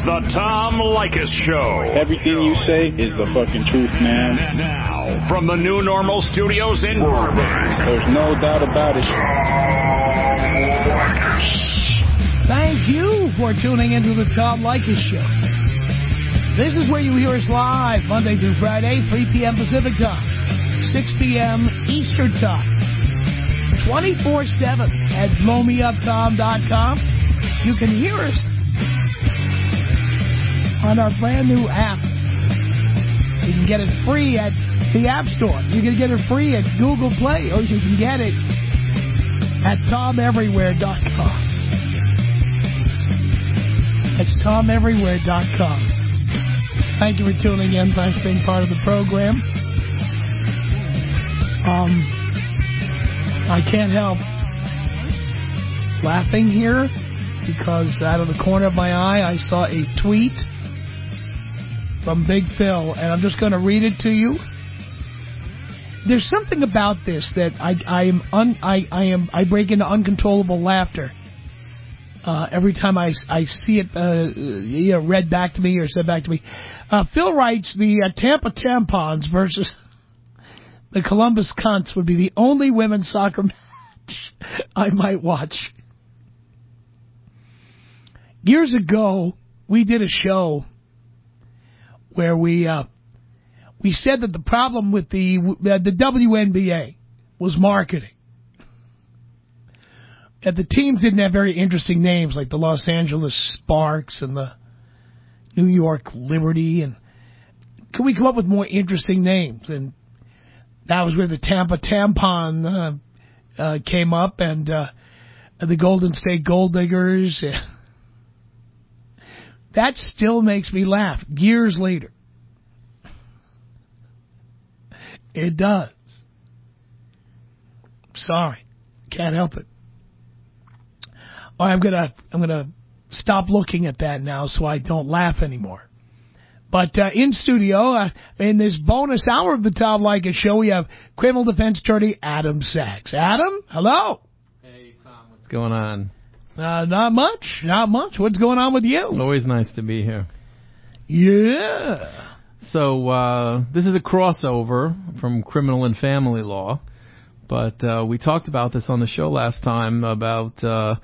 the Tom Leykis Show. Everything you say is the fucking truth, man. And now, from the New Normal Studios in Burbank, there's no doubt about it. Thank you for tuning into the Tom Leykis Show. This is where you hear us live, Monday through Friday, 3 p.m. Pacific Time, 6 p.m. Eastern Time, 24/7 at blowmeuptom.com. You can hear us on our brand new app. You can get it free at the App Store. You can get it free at Google Play, or you can get it at TomEverywhere.com. That's TomEverywhere.com. Thank you for tuning in. Thanks for being part of the program. I can't help laughing here because out of the corner of my eye I saw a tweet from Big Phil, and I'm just going to read it to you. There's something about this that I break into uncontrollable laughter every time I see it read back to me or said back to me. Phil writes, the Tampa Tampons versus the Columbus Cunts would be the only women's soccer match I might watch. Years ago, we did a show where we said that the problem with the WNBA was marketing. And the teams didn't have very interesting names like the Los Angeles Sparks and the New York Liberty. And could we come up with more interesting names? And that was where the Tampa Tampon came up, and the Golden State Gold Diggers. That still makes me laugh years later. It does. Sorry, can't help it. All right, I'm gonna stop looking at that now so I don't laugh anymore. But in studio, in this bonus hour of the Tom Leykis Show, we have criminal defense attorney Adam Sachs. Adam, hello. Hey, Tom, what's going on? Not much. What's going on with you? Always nice to be here. Yeah. So this is a crossover from criminal and family law, but we talked about this on the show last time about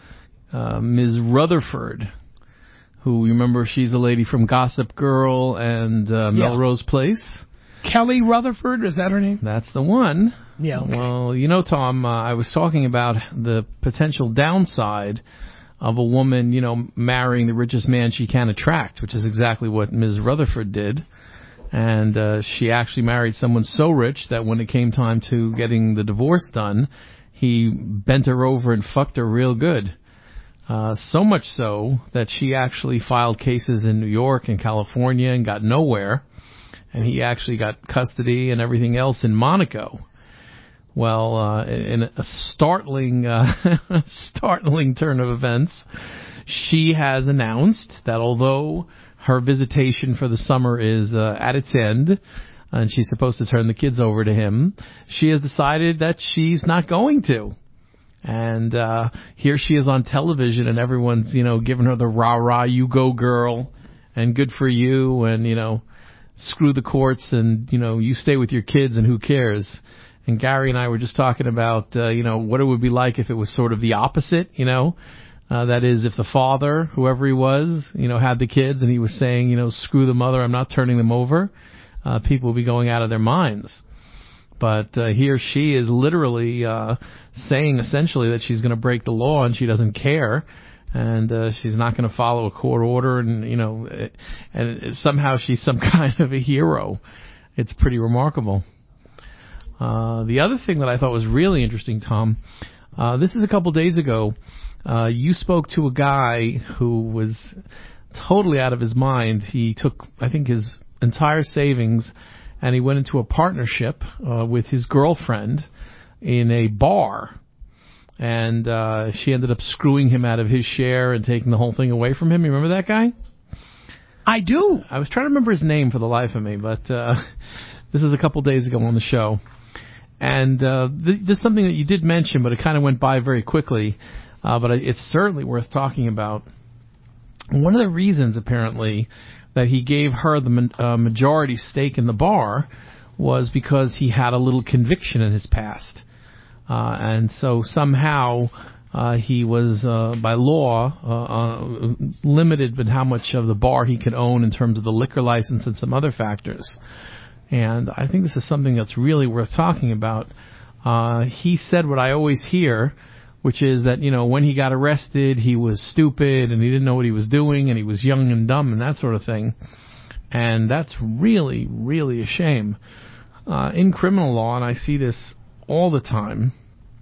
Ms. Rutherford, who, you remember, she's a lady from Gossip Girl and Melrose Place. Kelly Rutherford, is that her name? That's the one. Yeah. Okay. Well, you know, Tom, I was talking about the potential downside of a woman, marrying the richest man she can attract, which is exactly what Ms. Rutherford did. And she actually married someone so rich that when it came time to getting the divorce done, he bent her over and fucked her real good. So much so that she actually filed cases in New York and California and got nowhere. And he actually got custody and everything else in Monaco. Well, in a startling turn of events, she has announced that although her visitation for the summer is at its end, and she's supposed to turn the kids over to him, she has decided that she's not going to. And here she is on television, and everyone's, giving her the rah-rah, you go girl, and good for you, and, screw the courts, and, you stay with your kids, and who cares? And Gary and I were just talking about, what it would be like if it was sort of the opposite, that is, if the father, whoever he was, had the kids, and he was saying, screw the mother, I'm not turning them over, people would be going out of their minds. But here she is literally saying essentially that she's going to break the law and she doesn't care, and she's not going to follow a court order, and and somehow she's some kind of a hero. It's pretty remarkable. The other thing that I thought was really interesting, Tom, this is a couple days ago. You spoke to a guy who was totally out of his mind. He took, I think, his entire savings, and he went into a partnership with his girlfriend in a bar. And she ended up screwing him out of his share and taking the whole thing away from him. You remember that guy? I do. I was trying to remember his name for the life of me, but this is a couple days ago on the show. And this is something that you did mention, but it kind of went by very quickly. But it's certainly worth talking about. one of the reasons, apparently, that he gave her the majority stake in the bar was because he had a little conviction in his past. And so somehow he was, by law, limited with how much of the bar he could own in terms of the liquor license and some other factors. And I think this is something that's really worth talking about. He said what I always hear, which is that, when he got arrested, he was stupid and he didn't know what he was doing and he was young and dumb and that sort of thing. And that's really, really a shame. In criminal law, and I see this all the time,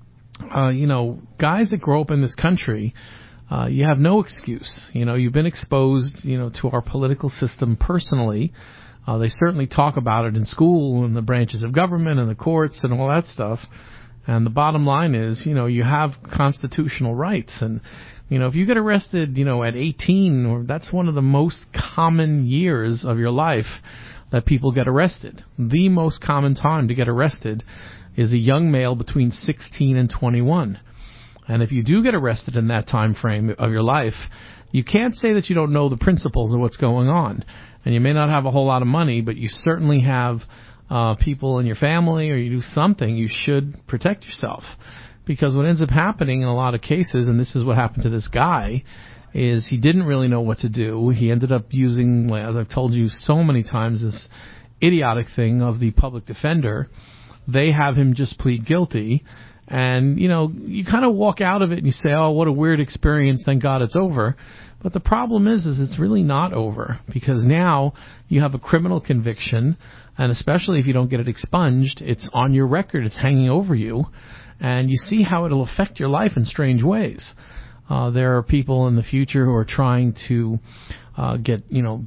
guys that grow up in this country, you have no excuse. You've been exposed, to our political system personally. They certainly talk about it in school and the branches of government and the courts and all that stuff. And the bottom line is, you have constitutional rights. And, if you get arrested, at 18, or that's one of the most common years of your life that people get arrested. The most common time to get arrested is a young male between 16 and 21. And if you do get arrested in that time frame of your life, you can't say that you don't know the principles of what's going on. And you may not have a whole lot of money, but you certainly have people in your family, or you do something, you should protect yourself. Because what ends up happening in a lot of cases, and this is what happened to this guy, is he didn't really know what to do. He ended up using, as I've told you so many times, this idiotic thing of the public defender. They have him just plead guilty. And, you kind of walk out of it and you say, oh, what a weird experience. Thank God it's over. But the problem is it's really not over, because now you have a criminal conviction, and especially if you don't get it expunged, it's on your record, it's hanging over you, and you see how it'll affect your life in strange ways. There are people in the future who are trying to get,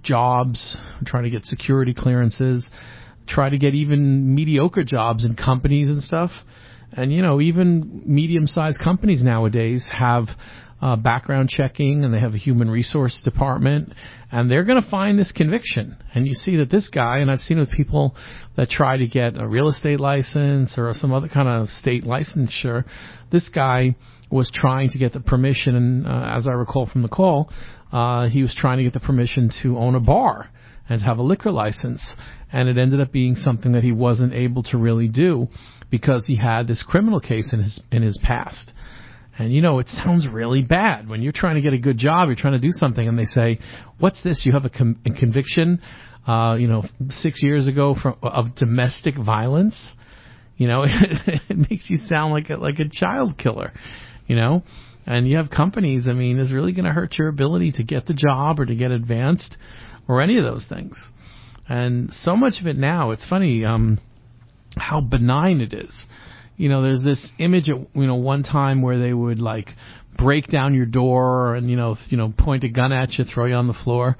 jobs, trying to get security clearances, try to get even mediocre jobs in companies and stuff. And, even medium-sized companies nowadays have background checking, and they have a human resource department, and they're going to find this conviction. And you see that this guy, and I've seen with people that try to get a real estate license or some other kind of state licensure, this guy was trying to get the permission, and as I recall from the call, he was trying to get the permission to own a bar and to have a liquor license. And it ended up being something that he wasn't able to really do because he had this criminal case in his past. And, it sounds really bad. When you're trying to get a good job, you're trying to do something, and they say, what's this? You have a conviction, 6 years ago of domestic violence? It makes you sound like a child killer, And you have companies, it's really going to hurt your ability to get the job or to get advanced or any of those things. And so much of it now, it's funny how benign it is. There's this image at, one time where they would break down your door and, point a gun at you, throw you on the floor.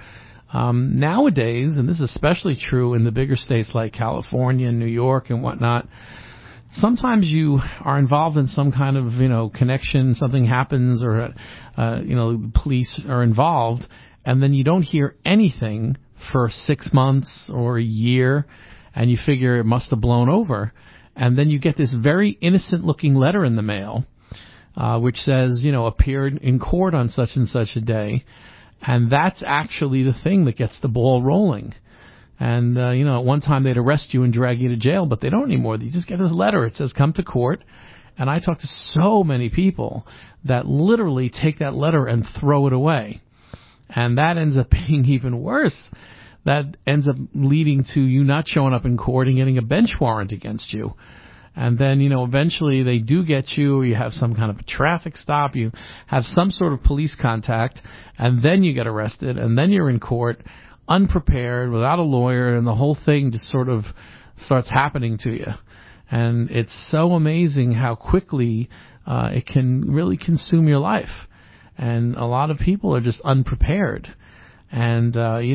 Nowadays, and this is especially true in the bigger states like California and New York and whatnot, sometimes you are involved in some kind of, connection, something happens, or, the police are involved, and then you don't hear anything for 6 months or a year, and you figure it must have blown over. And then you get this very innocent-looking letter in the mail, which says, appeared in court on such and such a day. And that's actually the thing that gets the ball rolling. And, at one time they'd arrest you and drag you to jail, but they don't anymore. You just get this letter. It says, come to court. And I talk to so many people that literally take that letter and throw it away. And that ends up being even worse. That ends up leading to you not showing up in court and getting a bench warrant against you. And then, eventually they do get you, or you have some kind of a traffic stop, you have some sort of police contact, and then you get arrested, and then you're in court, unprepared, without a lawyer, and the whole thing just sort of starts happening to you. And it's so amazing how quickly it can really consume your life. And a lot of people are just unprepared. And,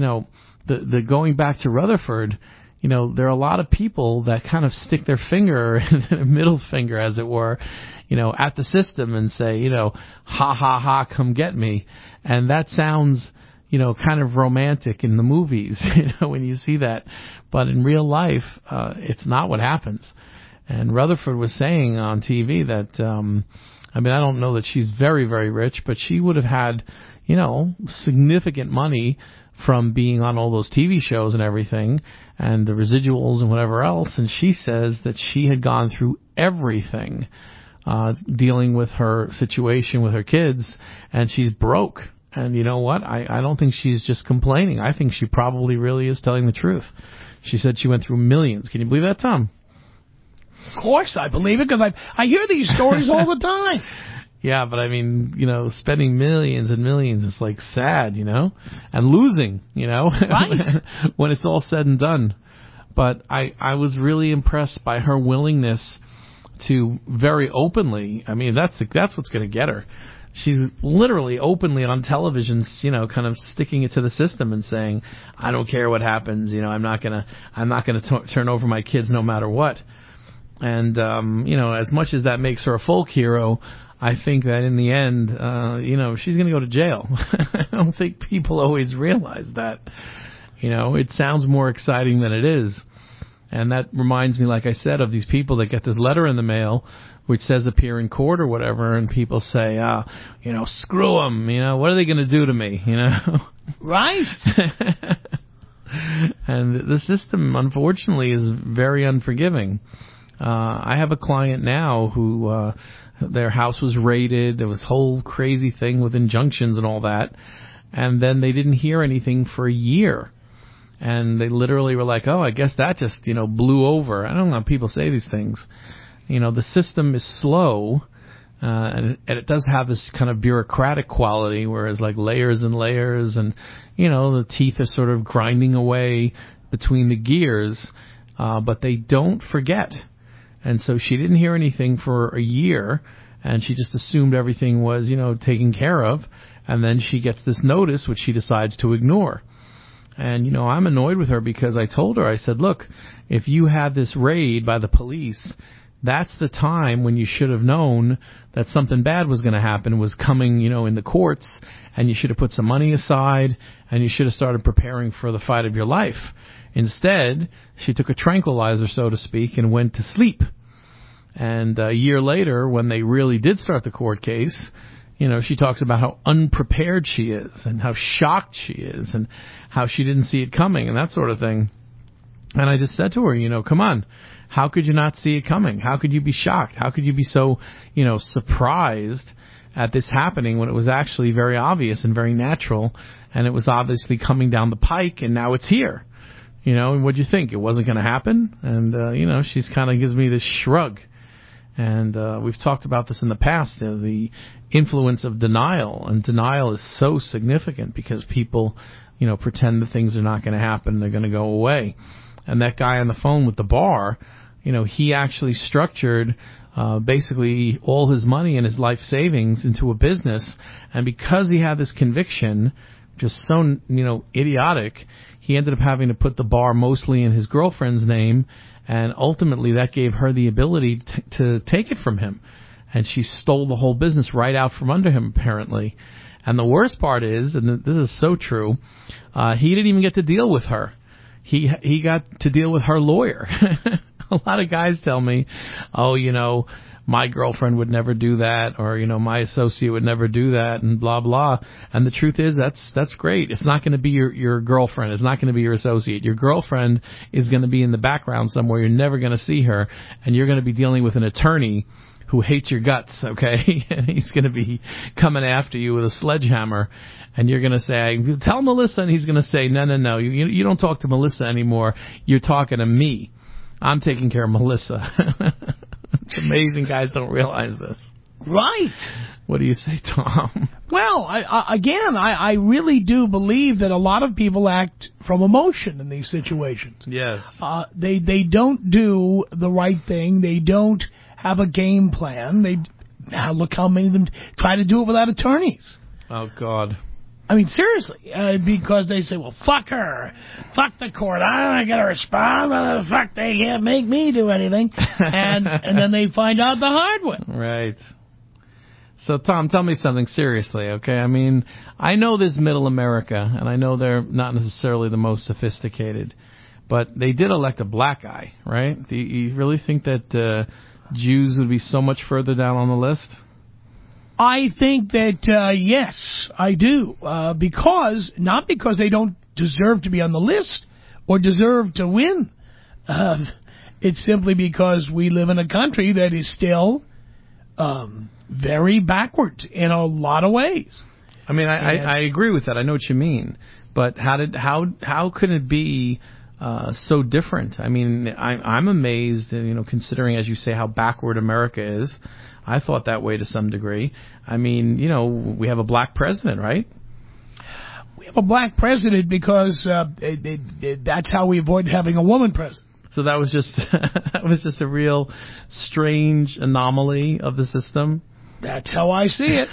the going back to Rutherford, there are a lot of people that kind of stick their finger, their middle finger, as it were, at the system and say, ha, ha, ha, come get me. And that sounds, kind of romantic in the movies, when you see that. But in real life, it's not what happens. And Rutherford was saying on TV that, I don't know that she's very, very rich, but she would have had, significant money from being on all those TV shows and everything, and the residuals and whatever else. And she says that she had gone through everything dealing with her situation with her kids, and she's broke. And you know what? I don't think she's just complaining. I think she probably really is telling the truth. She said she went through millions. Can you believe that, Tom? Of course I believe it, because I hear these stories all the time. Yeah, but I mean, spending millions and millions is like sad, and losing, Right. when it's all said and done. But I was really impressed by her willingness to very openly, that's what's going to get her. She's literally openly on television, kind of sticking it to the system and saying, I don't care what happens, I'm not going to turn over my kids no matter what. And, as much as that makes her a folk hero, I think that in the end, she's going to go to jail. I don't think people always realize that. It sounds more exciting than it is. And that reminds me, like I said, of these people that get this letter in the mail which says appear in court or whatever, and people say, screw them, what are they going to do to me, Right. And the system, unfortunately, is very unforgiving. I have a client now who their house was raided. There was a whole crazy thing with injunctions and all that. And then they didn't hear anything for a year. And they literally were like, I guess that just, blew over. I don't know how people say these things. The system is slow, and it does have this kind of bureaucratic quality, whereas like layers and layers and, the teeth are sort of grinding away between the gears, but they don't forget. And so she didn't hear anything for a year, and she just assumed everything was, taken care of. And then she gets this notice, which she decides to ignore. And, I'm annoyed with her because I told her, I said, look, if you had this raid by the police, that's the time when you should have known that something bad was going to happen, was coming, in the courts, and you should have put some money aside, and you should have started preparing for the fight of your life. Instead, she took a tranquilizer, so to speak, and went to sleep. And a year later, when they really did start the court case, she talks about how unprepared she is and how shocked she is and how she didn't see it coming and that sort of thing. And I just said to her, come on, how could you not see it coming? How could you be shocked? How could you be so, surprised at this happening when it was actually very obvious and very natural, and it was obviously coming down the pike, and now it's here? And what'd you think? It wasn't going to happen? And, she's kind of gives me this shrug. And we've talked about this in the past, the influence of denial. And denial is so significant because people, pretend that things are not going to happen, they're going to go away. And that guy on the phone with the bar, he actually structured basically all his money and his life savings into a business. And because he had this conviction, just so, idiotic, he ended up having to put the bar mostly in his girlfriend's name. And ultimately, that gave her the ability to take it from him. And she stole the whole business right out from under him, apparently. And the worst part is, and this is so true, he didn't even get to deal with her. He got to deal with her lawyer. A lot of guys tell me, my girlfriend would never do that, or, my associate would never do that, and blah, blah. And the truth is, that's great. It's not going to be your girlfriend. It's not going to be your associate. Your girlfriend is going to be in the background somewhere. You're never going to see her, and you're going to be dealing with an attorney who hates your guts, okay? And he's going to be coming after you with a sledgehammer, and you're going to say, tell Melissa, and he's going to say, no, you don't talk to Melissa anymore. You're talking to me. I'm taking care of Melissa. It's amazing guys don't realize this. Right. What do you say, Tom? Well, I really do believe that a lot of people act from emotion in these situations. Yes. They don't do the right thing. They don't have a game plan. Now look how many of them try to do it without attorneys. Oh, God. I mean, seriously, because they say, well, fuck her, fuck the court, I'm not going to respond, fuck, they can't make me do anything, and then they find out the hard way. Right. So, Tom, tell me something seriously, okay? I mean, I know there's middle America, and I know they're not necessarily the most sophisticated, but they did elect a black guy, right? Do you really think that Jews would be so much further down on the list? I think that, yes, I do. Not because they don't deserve to be on the list or deserve to win. It's simply because we live in a country that is still very backwards in a lot of ways. I mean, I agree with that. I know what you mean. But how could it be so different? I mean, I'm amazed, considering, as you say, how backward America is. I thought that way to some degree. I mean, we have a black president, right? We have a black president because that's how we avoid having a woman president. So that was just a real strange anomaly of the system. That's how I see it.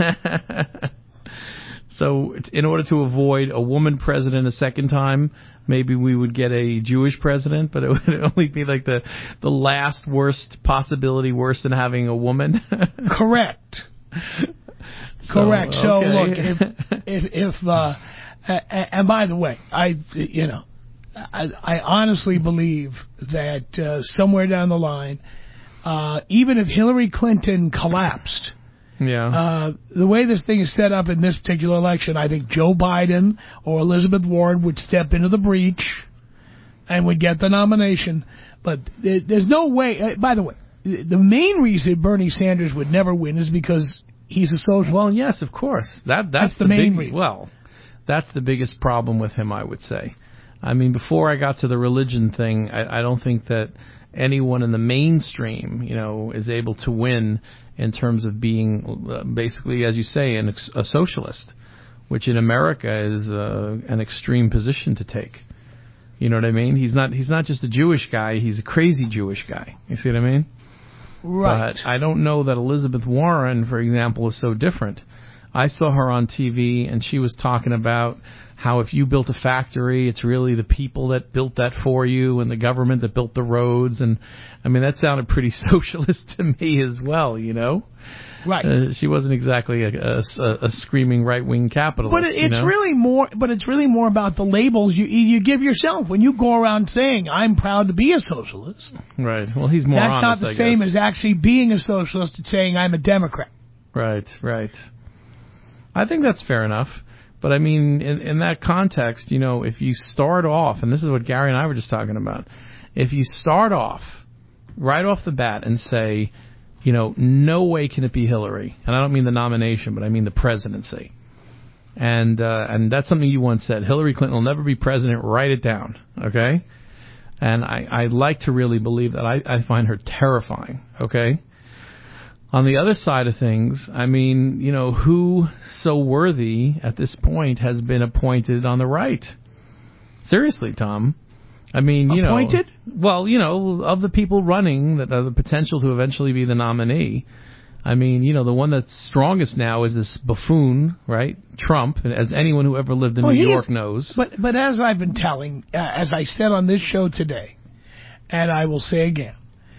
So in order to avoid a woman president a second time, maybe we would get a Jewish president, but it would only be like the last worst possibility, worse than having a woman. Correct. Correct. So look, if and by the way, I honestly believe that somewhere down the line, even if Hillary Clinton collapsed, the way this thing is set up in this particular election, I think Joe Biden or Elizabeth Warren would step into the breach and would get the nomination. But there's no way. By the way, the main reason Bernie Sanders would never win is because he's a socialist. Well, yes, of course. That's the main reason. Well, that's the biggest problem with him, I would say. I mean, before I got to the religion thing, I don't think that anyone in the mainstream, is able to win in terms of being basically, as you say, a socialist, which in America is an extreme position to take. You know what I mean? He's not just a Jewish guy; he's a crazy Jewish guy. You see what I mean? Right. But I don't know that Elizabeth Warren, for example, is so different. I saw her on TV, and she was talking about how if you built a factory, it's really the people that built that for you and the government that built the roads. And, I mean, that sounded pretty socialist to me as well, Right. She wasn't exactly a screaming right-wing capitalist. But it's really more. But it's really more about the labels you give yourself when you go around saying I'm proud to be a socialist. Right. Well, he's more honest. That's not the same as actually being a socialist and saying I'm a Democrat. Right. Right. I think that's fair enough. But I mean, in that context, if you start off, and this is what Gary and I were just talking about, if you start off right off the bat and say, no way can it be Hillary, and I don't mean the nomination, but I mean the presidency, and that's something you once said, Hillary Clinton will never be president, write it down, okay? And I like to really believe that. I find her terrifying, okay? On the other side of things, I mean, who so worthy at this point has been appointed on the right? Seriously, Tom. I mean, appointed? Well, of the people running that have the potential to eventually be the nominee, I mean, the one that's strongest now is this buffoon, right? Trump, as anyone who ever lived in New York knows. But as I've been telling, as I said on this show today, and I will say again,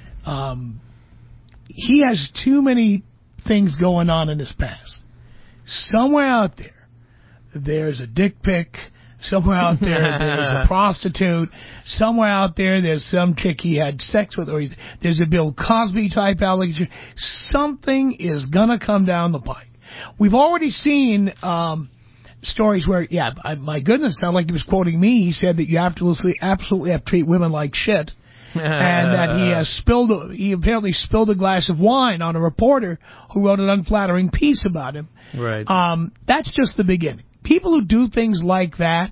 he has too many things going on in his past. Somewhere out there, there's a dick pic. Somewhere out there, there's a prostitute. Somewhere out there, there's some chick he had sex with, or there's a Bill Cosby type allegation. Something is gonna come down the pike. We've already seen stories where, my goodness, sounded like he was quoting me. He said that you absolutely have to treat women like shit. And that he apparently spilled a glass of wine on a reporter who wrote an unflattering piece about him. Right. That's just the beginning. People who do things like that,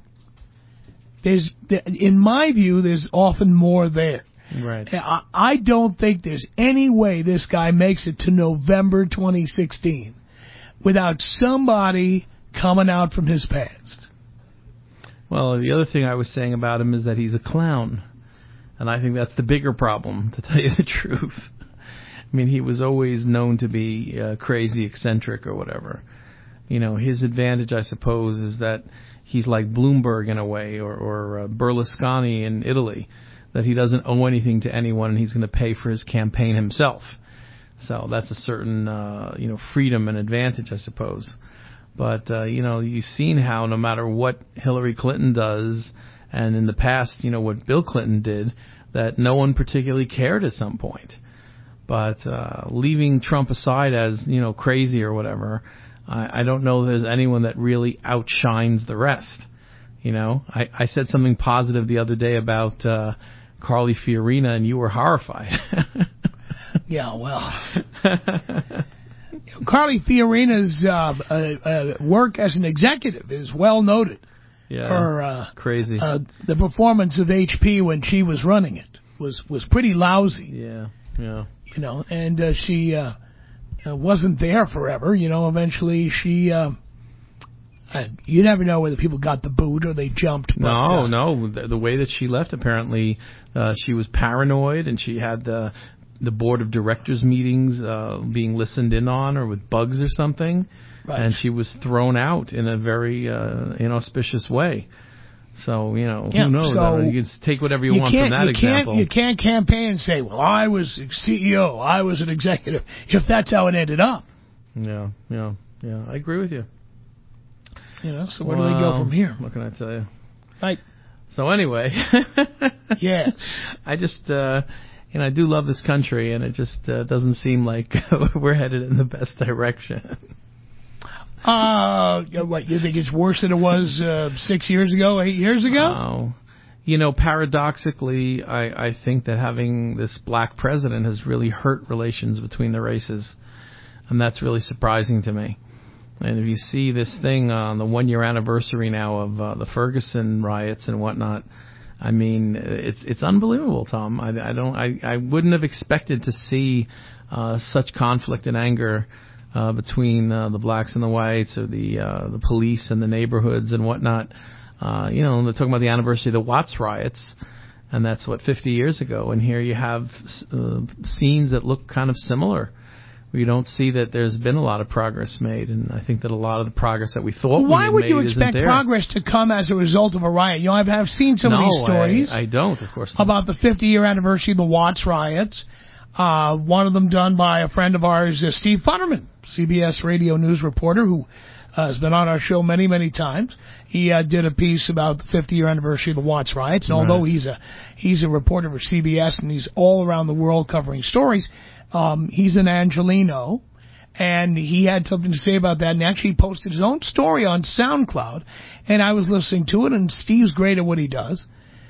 in my view, there's often more there. Right. I don't think there's any way this guy makes it to November 2016 without somebody coming out from his past. Well, the other thing I was saying about him is that he's a clown. And I think that's the bigger problem, to tell you the truth. I mean, he was always known to be crazy, eccentric, or whatever. His advantage, I suppose, is that he's like Bloomberg in a way, or Berlusconi in Italy, that he doesn't owe anything to anyone and he's going to pay for his campaign himself. So that's a certain, freedom and advantage, I suppose. But, you've seen how no matter what Hillary Clinton does, and in the past, what Bill Clinton did, that no one particularly cared at some point. But leaving Trump aside as, crazy or whatever, I don't know there's anyone that really outshines the rest. I said something positive the other day about Carly Fiorina, and you were horrified. Yeah, well, Carly Fiorina's work as an executive is well noted. Yeah, her crazy. The performance of HP when she was running it was pretty lousy. Yeah. And she wasn't there forever. Eventually she. You never know whether people got the boot or they jumped. But, no. The way that she left, apparently, she was paranoid, and she had the board of directors meetings being listened in on, or with bugs or something, right. And she was thrown out in a very inauspicious way. So, who knows? So you can take whatever you want from that example. You can't campaign and say, well, I was CEO, I was an executive, if that's how it ended up. Yeah, I agree with you. So where do we go from here? What can I tell you? Right. So anyway. Yes. I just, I do love this country, and it just doesn't seem like we're headed in the best direction. What, you think it's worse than it was 6 years ago, 8 years ago? Paradoxically, I think that having this black president has really hurt relations between the races, and that's really surprising to me. And if you see this thing on the 1 year anniversary now of the Ferguson riots and whatnot, I mean, it's unbelievable, Tom. I wouldn't have expected to see such conflict and anger between the blacks and the whites, or the police and the neighborhoods and whatnot. They're talking about the anniversary of the Watts riots, and that's 50 years ago. And here you have scenes that look kind of similar. We don't see that there's been a lot of progress made, and I think that a lot of the progress that we thought Why would you isn't expect there. Progress to come as a result of a riot? I've seen some of these stories. I don't, of course not. About the 50-year anniversary of the Watts riots. One of them done by a friend of ours, Steve Futterman, CBS radio news reporter, who has been on our show many, many times. He did a piece about the 50-year anniversary of the Watts riots, and although he's a reporter for CBS and he's all around the world covering stories, he's an Angelino, and he had something to say about that, and actually posted his own story on SoundCloud, and I was listening to it, and Steve's great at what he does.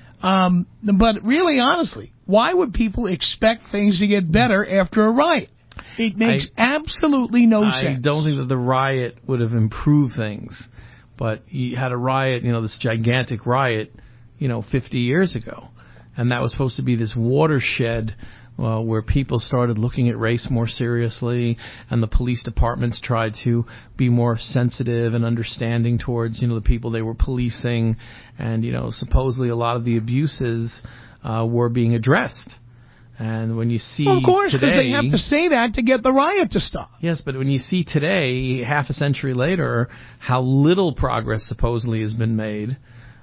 But really, honestly, why would people expect things to get better after a riot? It makes absolutely no sense. I don't think that the riot would have improved things, but you had a riot, this gigantic riot, 50 years ago, and that was supposed to be this watershed where people started looking at race more seriously, and the police departments tried to be more sensitive and understanding towards, the people they were policing, and, supposedly a lot of the abuses were being addressed. And when you see of course, because today, they have to say that to get the riot to stop. Yes, but when you see today, half a century later, how little progress supposedly has been made,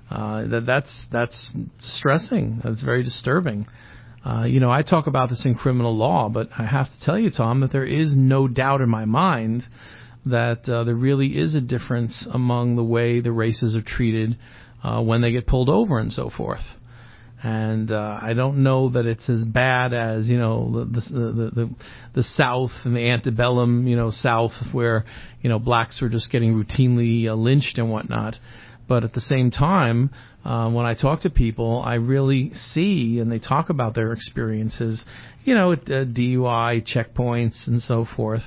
that's stressing. That's very disturbing. I talk about this in criminal law, but I have to tell you, Tom, that there is no doubt in my mind that there really is a difference among the way the races are treated when they get pulled over and so forth. And I don't know that it's as bad as the South and the antebellum South, where blacks were just getting routinely lynched and whatnot. But at the same time, when I talk to people, I really see, and they talk about their experiences, at DUI checkpoints and so forth.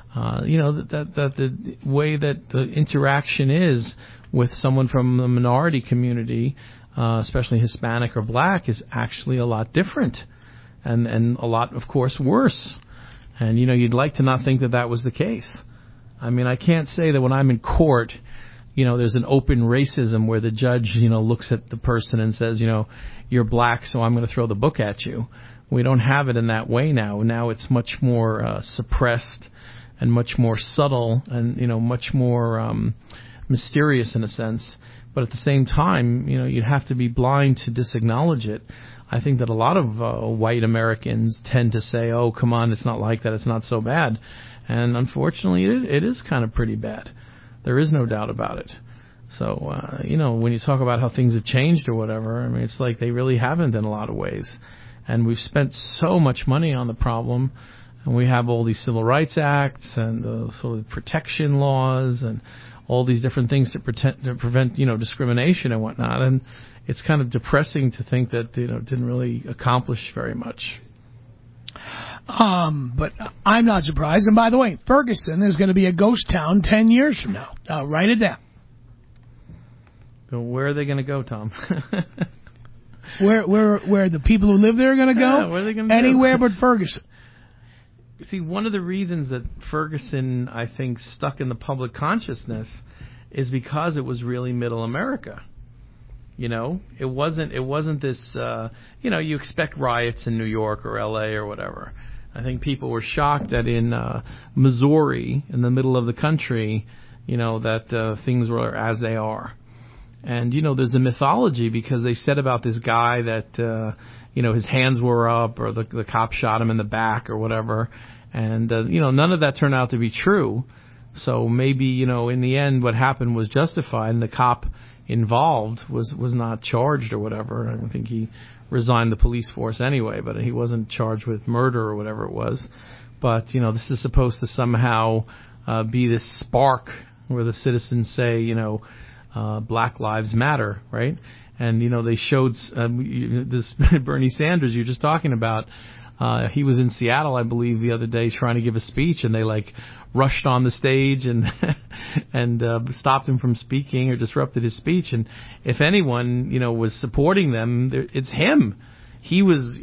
That the way that the interaction is with someone from the minority community, especially Hispanic or black, is actually a lot different, and a lot, of course, worse. And you'd like to not think that was the case. I mean, I can't say that when I'm in court, there's an open racism where the judge, looks at the person and says, you're black, so I'm going to throw the book at you. We don't have it in that way now. Now it's much more suppressed and much more subtle and, much more mysterious in a sense. But at the same time, you'd have to be blind to disacknowledge it. I think that a lot of white Americans tend to say, oh, come on, it's not like that, it's not so bad. And unfortunately, it is kind of pretty bad. There is no doubt about it. So, when you talk about how things have changed or whatever, I mean, it's like they really haven't in a lot of ways. And we've spent so much money on the problem, and we have all these civil rights acts and sort of protection laws and all these different things to prevent, discrimination and whatnot. And it's kind of depressing to think that, it didn't really accomplish very much. But I'm not surprised. And by the way, Ferguson is going to be a ghost town 10 years from now. Write it down. So where are they going to go, Tom? Where the people who live there are going to go? Yeah, where are they going to go? Anywhere but Ferguson. See, one of the reasons that Ferguson, I think, stuck in the public consciousness is because it was really middle America. It wasn't this, you expect riots in New York or L.A. or whatever. I think people were shocked that in Missouri, in the middle of the country, that things were as they are. And, there's a mythology because they said about this guy that, his hands were up or the cop shot him in the back or whatever. And, none of that turned out to be true. So maybe, in the end, what happened was justified and the cop involved was not charged or whatever. I think he resigned the police force anyway, but he wasn't charged with murder or whatever it was. But, this is supposed to somehow be this spark where the citizens say, Black Lives Matter, right? And, they showed this Bernie Sanders you're just talking about. He was in Seattle, I believe, the other day trying to give a speech, and they rushed on the stage and stopped him from speaking or disrupted his speech. And if anyone, was supporting them, it's him. He was,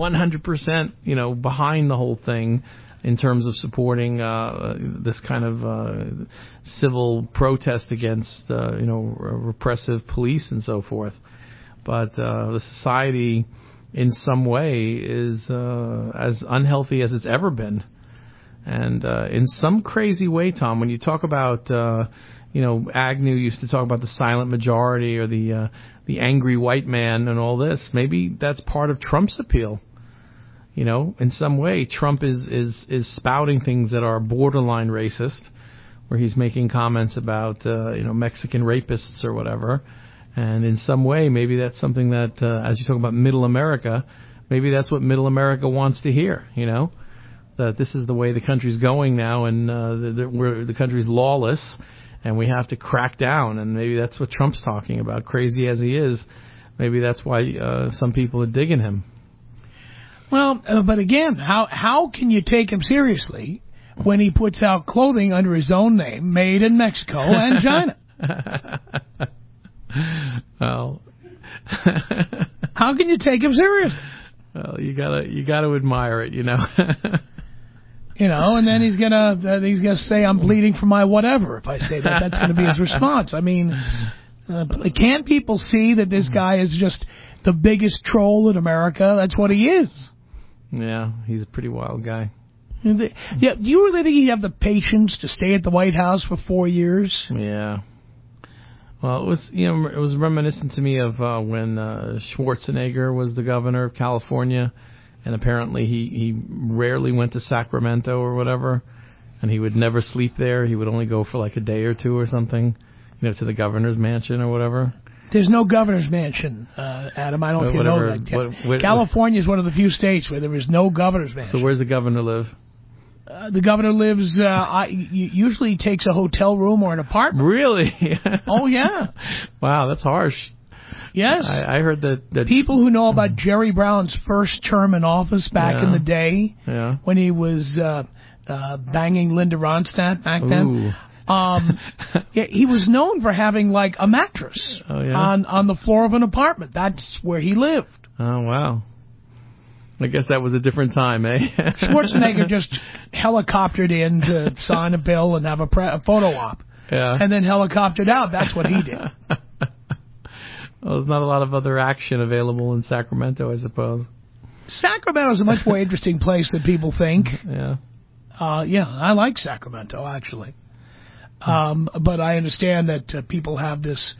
100%, behind the whole thing in terms of supporting this kind of civil protest against, repressive police and so forth. But the society, in some way, is as unhealthy as it's ever been. And in some crazy way, Tom, when you talk about, Agnew used to talk about the silent majority or the angry white man and all this, maybe that's part of Trump's appeal. In some way, Trump is spouting things that are borderline racist, where he's making comments about, Mexican rapists or whatever. And in some way, maybe that's something that, as you talk about middle America, maybe that's what middle America wants to hear, that this is the way the country's going now, and the country's lawless, and we have to crack down. And maybe that's what Trump's talking about, crazy as he is. Maybe that's why some people are digging him. Well, but again, how can you take him seriously when he puts out clothing under his own name, made in Mexico and China? Well, how can you take him seriously? Well, you gotta admire it, And then he's gonna say I'm bleeding for my whatever. If I say that, that's gonna be his response. I mean, can't people see that this guy is just the biggest troll in America? That's what he is. Yeah, he's a pretty wild guy. Yeah, do you really think he'd have the patience to stay at the White House for 4 years? Yeah. Well, it was reminiscent to me of when Schwarzenegger was the governor of California, and apparently he rarely went to Sacramento or whatever, and he would never sleep there. He would only go for a day or two or something, to the governor's mansion or whatever. There's no governor's mansion, Adam. I don't know if you know that. California is one of the few states where there is no governor's mansion. So where's the governor live? The governor lives, usually he takes a hotel room or an apartment. Really? Oh, yeah. Wow, that's harsh. Yes. I heard that people who know about Jerry Brown's first term in office back in the day, when he was banging Linda Ronstadt back then, he was known for having a mattress on the floor of an apartment. That's where he lived. Oh, wow. I guess that was a different time, eh? Schwarzenegger just helicoptered in to sign a bill and have a photo op. Yeah. And then helicoptered out. That's what he did. Well, there's not a lot of other action available in Sacramento, I suppose. Sacramento's a much more interesting place than people think. Yeah. I like Sacramento, actually. But I understand that people have this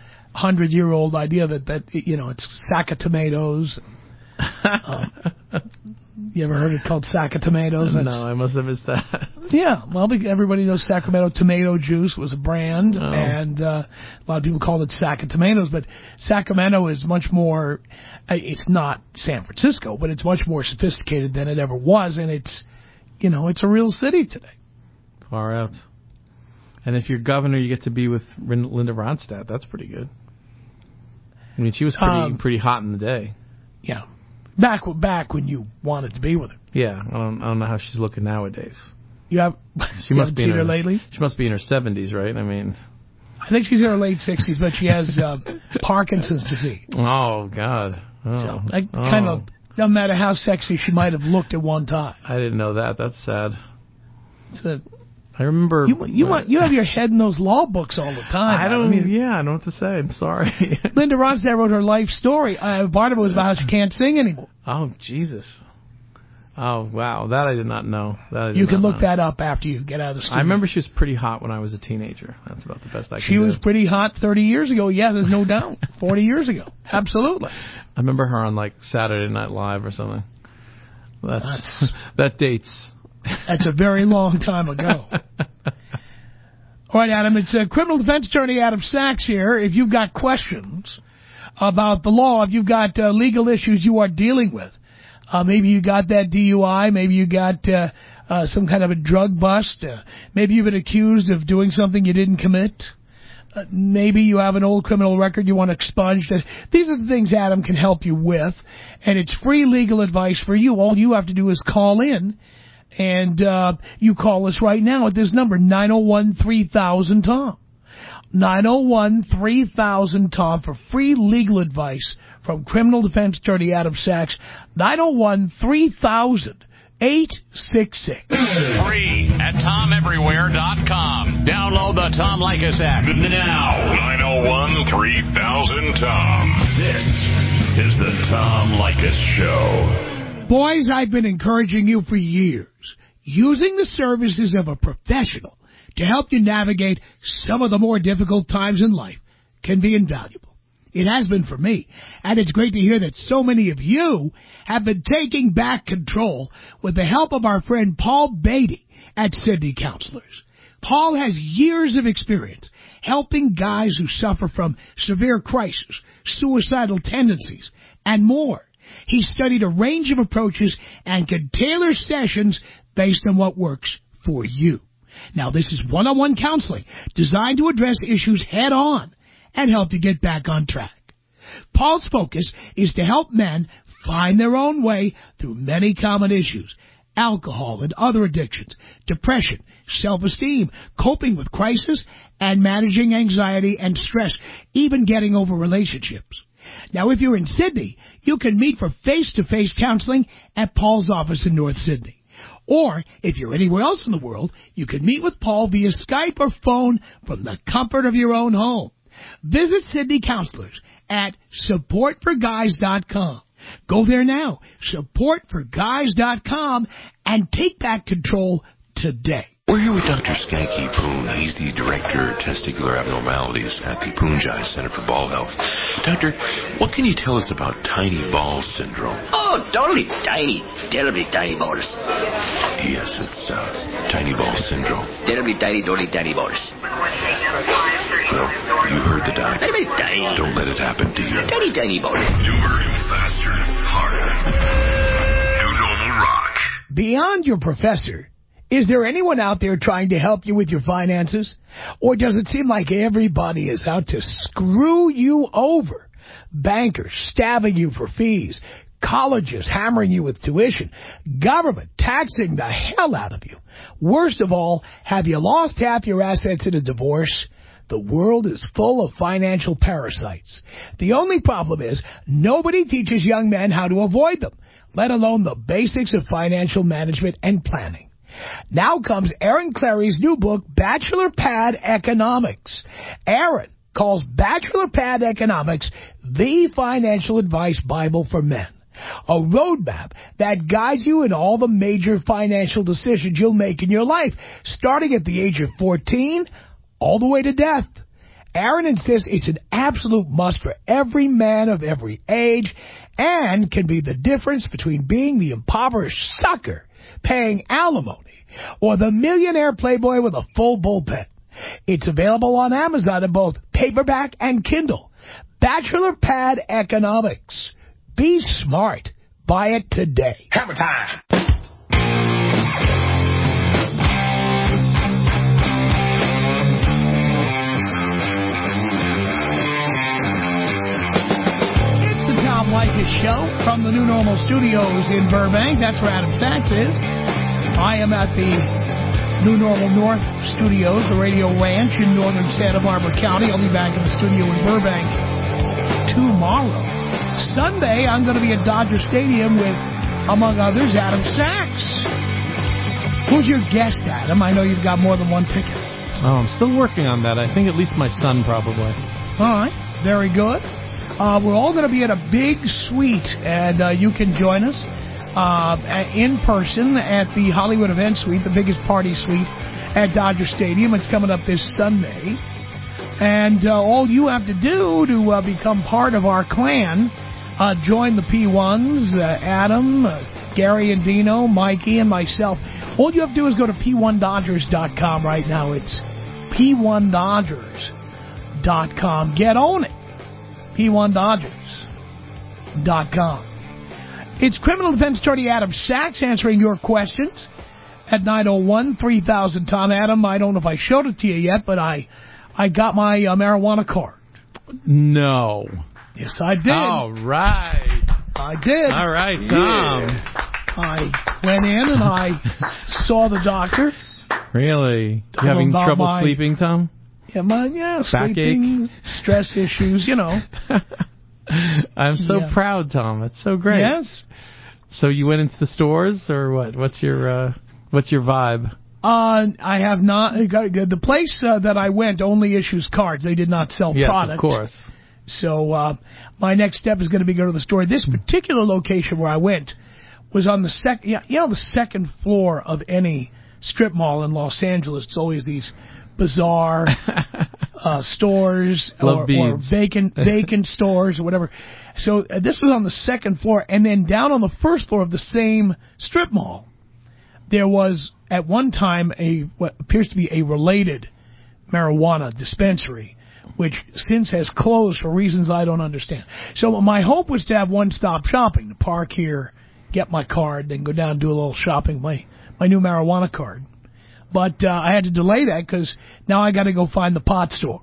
100-year-old idea that it's sack of tomatoes. You ever heard it called sack of tomatoes? No, I must have missed that. Yeah, well, everybody knows Sacramento Tomato Juice was a brand, Oh. and a lot of people called it sack of tomatoes, but Sacramento is much more, it's not San Francisco, but it's much more sophisticated than it ever was, and it's, it's a real city today. Far out. And if you're governor, you get to be with Linda Ronstadt. That's pretty good. I mean, she was pretty hot in the day. Yeah. Back when you wanted to be with her. Yeah, I don't know how she's looking nowadays. You have She must be in her lately. She must be in her 70s, right? I mean, I think she's in her late 60s, but she has Parkinson's disease. Oh God. Oh. So kind of, no matter how sexy she might have looked at one time. I didn't know that. That's sad. It's I remember you have your head in those law books all the time. I don't know what to say. I'm sorry. Linda Ronstadt wrote her life story. Part of it was about how she can't sing anymore. Oh Jesus. Oh wow, that I did not know. You can look that up after you get out of the studio. I remember she was pretty hot when I was a teenager. That's about the best I can do. She was pretty hot 30 years ago. Yeah, there's no doubt. 40 years ago. Absolutely. I remember her on like Saturday Night Live or something. That dates. That's a very long time ago. All right, Adam, it's criminal defense attorney Adam Sachs here. If you've got questions about the law, if you've got legal issues you are dealing with, maybe you got that DUI, maybe you got some kind of a drug bust, maybe you've been accused of doing something you didn't commit, maybe you have an old criminal record you want to expunge. These are the things Adam can help you with, and it's free legal advice for you. All you have to do is call in. And you call us right now at this number, 901-3000-TOM. 901-3000-TOM for free legal advice from criminal defense attorney Adam Sachs. 901-3000-866. Free at TomEverywhere.com. Download the Tom Leykis app now. 901-3000-TOM. This is the Tom Leykis Show. Boys, I've been encouraging you for years. Using the services of a professional to help you navigate some of the more difficult times in life can be invaluable. It has been for me, and it's great to hear that so many of you have been taking back control with the help of our friend Paul Beatty at Sydney Counselors. Paul has years of experience helping guys who suffer from severe crisis, suicidal tendencies, and more. He studied a range of approaches and can tailor sessions based on what works for you. Now, this is one-on-one counseling designed to address issues head-on and help you get back on track. Paul's focus is to help men find their own way through many common issues: alcohol and other addictions, depression, self-esteem, coping with crisis, and managing anxiety and stress, even getting over relationships. Now, if you're in Sydney, you can meet for face-to-face counseling at Paul's office in North Sydney. Or, if you're anywhere else in the world, you can meet with Paul via Skype or phone from the comfort of your own home. Visit Sydney Counselors at supportforguys.com. Go there now, supportforguys.com, and take back control today. We're here with Dr. Skanky Poon. He's the director of testicular abnormalities at the Poonjai Center for Ball Health. Doctor, what can you tell us about tiny ball syndrome? Oh, totally tiny. Terribly tiny balls. Yes, it's tiny ball syndrome. Terribly tiny, totally tiny balls. Well, you heard the doctor. Very tiny. Don't let it happen to you. Tiny, tiny balls. Newer, faster, harder. New Normal Rock. Beyond your professor, is there anyone out there trying to help you with your finances? Or does it seem like everybody is out to screw you over? Bankers stabbing you for fees, colleges hammering you with tuition, government taxing the hell out of you. Worst of all, have you lost half your assets in a divorce? The world is full of financial parasites. The only problem is nobody teaches young men how to avoid them, let alone the basics of financial management and planning. Now comes Aaron Clarey's new book, Bachelor Pad Economics. Aaron calls Bachelor Pad Economics the financial advice Bible for men. A roadmap that guides you in all the major financial decisions you'll make in your life, starting at the age of 14 all the way to death. Aaron insists it's an absolute must for every man of every age and can be the difference between being the impoverished sucker paying alimony or the millionaire playboy with a full bullpen. It's available on Amazon in both paperback and Kindle. Bachelor Pad Economics. Be smart. Buy it today. Hammer time. Tom Leykis Show from the New Normal Studios in Burbank. That's where Adam Sachs is. I am at the New Normal North Studios, the Radio Ranch in northern Santa Barbara County. I'll be back in the studio in Burbank tomorrow. Sunday, I'm going to be at Dodger Stadium with, among others, Adam Sachs. Who's your guest, Adam? I know you've got more than one ticket. Oh, I'm still working on that. I think at least my son probably. All right. Very good. We're all going to be at a big suite, and you can join us in person at the Hollywood Event Suite, the biggest party suite at Dodger Stadium. It's coming up this Sunday. And all you have to do to become part of our clan, join the P1s, Adam, Gary and Dino, Mikey, and myself. All you have to do is go to P1Dodgers.com right now. It's P1Dodgers.com. Get on it. P1Dodgers.com. It's criminal defense attorney Adam Sachs answering your questions at 901-3000-TOM. Adam, I don't know if I showed it to you yet, but I got my marijuana card. No. Yes, I did. All right. I did. All right, Tom. Yeah. I went in and I saw the doctor. Really? You having trouble sleeping, Tom? Yeah, sleeping, stress issues, you know. I'm so proud, Tom. It's so great. Yes. So you went into the stores, or what? What's your vibe? I have not. The place that I went only issues cards. They did not sell product. Yes, of course. So my next step is going to be go to the store. This particular location where I went was on the the second floor of any strip mall in Los Angeles. It's always these bizarre stores or vacant stores or whatever. So this was on the second floor, and then down on the first floor of the same strip mall, there was at one time what appears to be a related marijuana dispensary, which since has closed for reasons I don't understand. So my hope was to have one-stop shopping, to park here, get my card, then go down and do a little shopping, my new marijuana card. But I had to delay that because now I got to go find the pot store.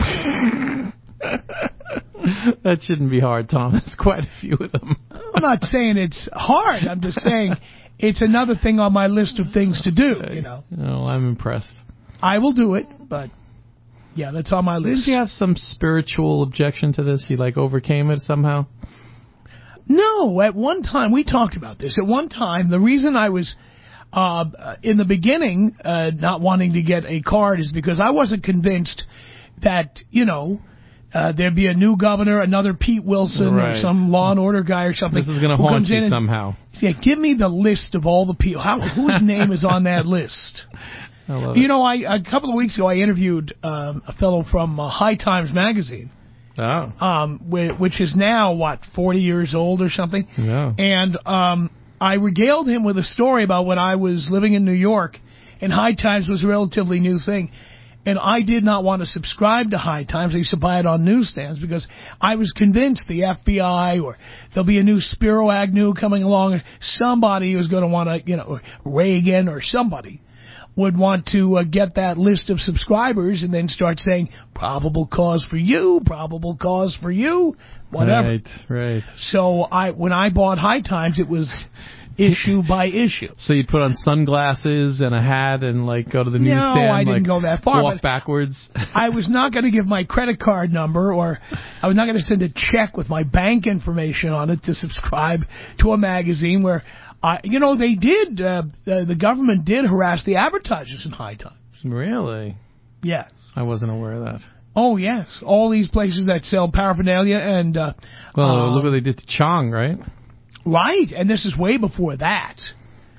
That shouldn't be hard, Tom. There's quite a few of them. I'm not saying it's hard. I'm just saying it's another thing on my list of things to do, you know. Oh, I'm impressed. I will do it, but yeah, that's on my list. Did you have some spiritual objection to this? You overcame it somehow? No, at one time, we talked about this. At one time, the reason I was in the beginning not wanting to get a card is because I wasn't convinced that, there'd be a new governor, another Pete Wilson, or some Law and Order guy or something. This is going to haunt you somehow. Yeah, give me the list of all the people. Whose name is on that list? I love it. A couple of weeks ago, I interviewed a fellow from High Times magazine. Oh. Which is now, 40 years old or something? Yeah. And I regaled him with a story about when I was living in New York, and High Times was a relatively new thing. And I did not want to subscribe to High Times. I used to buy it on newsstands because I was convinced the FBI or there'll be a new Spiro Agnew coming along, or somebody who's going to want to, or Reagan or somebody would want to get that list of subscribers and then start saying, probable cause for you, whatever. Right. So when I bought High Times, it was issue by issue. So you'd put on sunglasses and a hat and go to the newsstand? No, I didn't go that far. Walk backwards? I was not going to give my credit card number, or I was not going to send a check with my bank information on it to subscribe to a magazine where, they did, the government did harass the advertisers in High Times. Really? Yeah. I wasn't aware of that. Oh, yes. All these places that sell paraphernalia and... look what they did to Chong, right? Right, and this is way before that.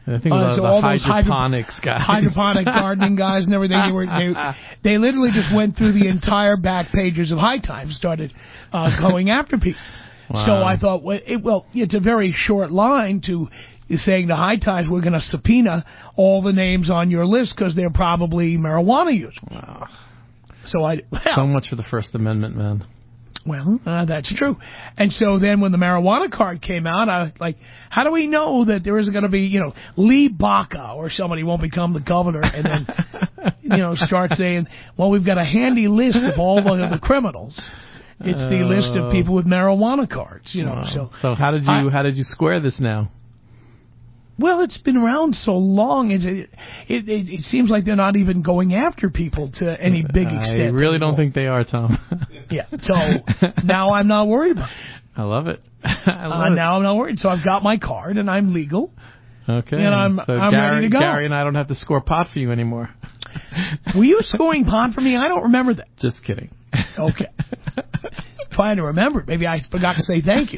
I think it was so the all those hydroponics guys. hydroponic gardening guys and everything. They literally just went through the entire back pages of High Times, started going after people. Wow. So I thought, it's a very short line to saying to High Times, we're going to subpoena all the names on your list because they're probably marijuana users. Wow. So so much for the First Amendment, man. Well, that's true. And so then when the marijuana card came out, I was like, how do we know that there isn't going to be, Lee Baca or somebody won't become the governor and then, start saying, well, we've got a handy list of all the criminals. It's the list of people with marijuana cards, Wow. So how did you square this now? Well, it's been around so long. It seems like they're not even going after people to any big extent. I really don't think they are, Tom. Yeah. So now I'm not worried about it. I love it. Now I'm not worried. So I've got my card and I'm legal. Okay. And I'm ready to go. Gary and I don't have to score pot for you anymore. Were you scoring pot for me? I don't remember that. Just kidding. Okay. Trying to remember it. Maybe I forgot to say thank you.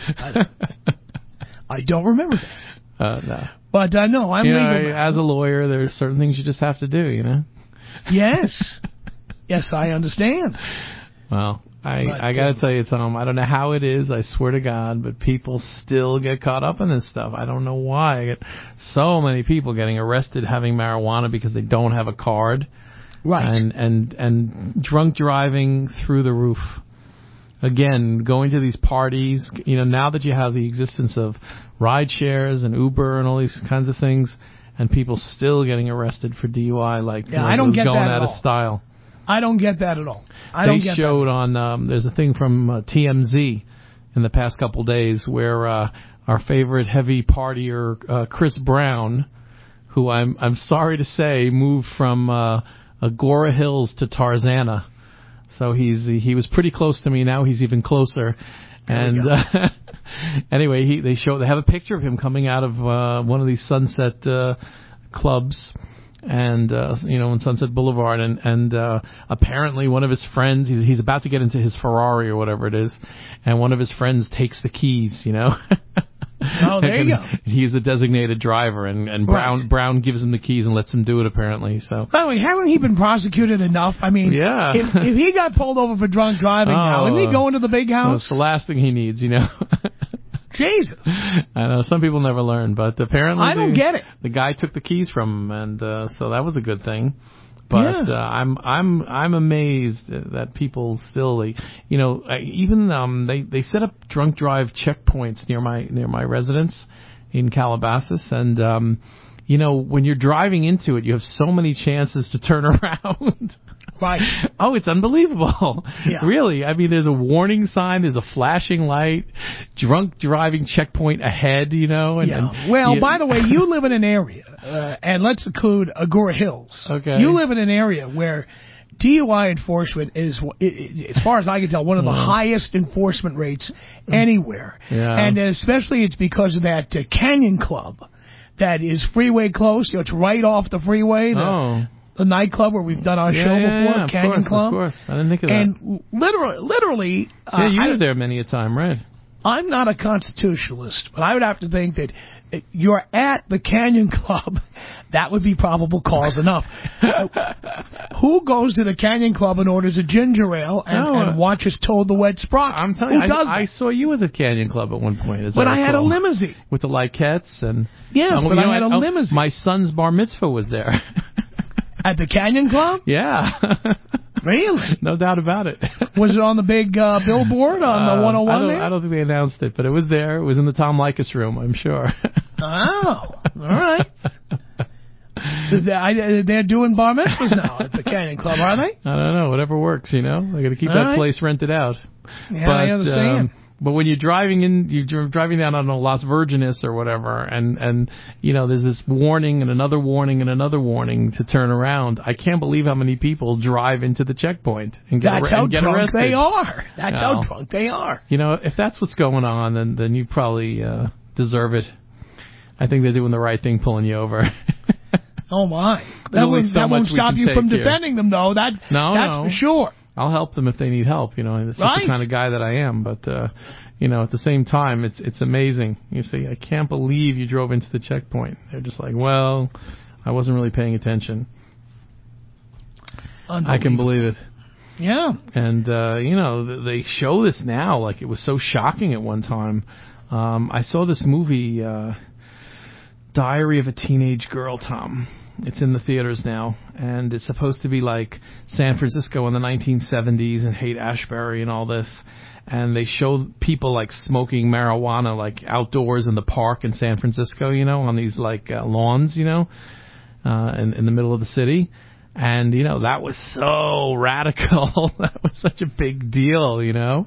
I don't remember that. No. But no, I'm legal now. As a lawyer, there's certain things you just have to do, Yes. Yes, I understand. Well, I got to tell you, Tom, I don't know how it is, I swear to God, but people still get caught up in this stuff. I don't know why. I get so many people getting arrested having marijuana because they don't have a card. Right. And drunk driving through the roof. Again, going to these parties, now that you have the existence of ride shares and Uber and all these kinds of things, and people still getting arrested for DUI, I don't get going that out at of all. style. I don't get that at all. They showed on, there's a thing from TMZ in the past couple days where our favorite heavy partier, Chris Brown, who I'm sorry to say moved from Agora Hills to Tarzana. So he was pretty close to me. Now he's even closer. And anyway, they have a picture of him coming out of one of these Sunset clubs, and in Sunset Boulevard, and apparently one of his friends, he's about to get into his Ferrari or whatever it is, and one of his friends takes the keys. Oh, there you go. He's the designated driver, and Brown gives him the keys and lets him do it, apparently. So. By the way, haven't he been prosecuted enough? I mean, yeah. if he got pulled over for drunk driving now, isn't he going to the big house? It's the last thing he needs, Jesus. I know, some people never learn, but apparently I don't get it. The guy took the keys from him, and so that was a good thing. But I'm amazed that people still, even they set up drunk drive checkpoints near my residence in Calabasas, and when you're driving into it, you have so many chances to turn around. Right. Oh, it's unbelievable. Yeah. Really. I mean, there's a warning sign, there's a flashing light, drunk driving checkpoint ahead, And, by the way, you live in an area, and let's include Agora Hills. Okay. You live in an area where DUI enforcement is, as far as I can tell, one of the highest enforcement rates anywhere. Yeah. And especially it's because of that Canyon Club that is freeway close. It's right off the freeway. The nightclub where we've done our show before, Canyon Club. Of course, I didn't think of that. And literally... you were there many a time, right? I'm not a constitutionalist, but I would have to think that you're at the Canyon Club, that would be probable cause enough. Who goes to the Canyon Club and orders a ginger ale and watches Toad the Wet Sprocket? I'm telling you, I saw you at the Canyon Club at one point. But I had a limousine. With the Lykettes and... Yes, but I had a limousine. My son's bar mitzvah was there. At the Canyon Club? Yeah. Really? No doubt about it. Was it on the big billboard on the 101 there? I don't think they announced it, but it was there. It was in the Tom Leykis room, I'm sure. Oh, all right. They're doing bar mitzvahs now at the Canyon Club, are they? I don't know. Whatever works, They got to keep that place rented out. Yeah, I understand. But when you're driving down, I don't know, Las Virgenes or whatever, and there's this warning and another warning and another warning to turn around. I can't believe how many people drive into the checkpoint and get arrested. They are. That's how drunk they are. If that's what's going on, then you probably deserve it. I think they're doing the right thing pulling you over. Oh, my. That won't stop you from defending them, though. That's for sure. I'll help them if they need help. It's just the kind of guy that I am. But at the same time, it's amazing. You say, I can't believe you drove into the checkpoint. They're just like, well, I wasn't really paying attention. I can believe it. Yeah. And they show this now like it was so shocking at one time. I saw this movie, Diary of a Teenage Girl, Tom. It's in the theaters now, and it's supposed to be like San Francisco in the 1970s and Haight-Ashbury and all this. And they show people like smoking marijuana like outdoors in the park in San Francisco, on these like lawns, in the middle of the city. And, that was so radical. That was such a big deal,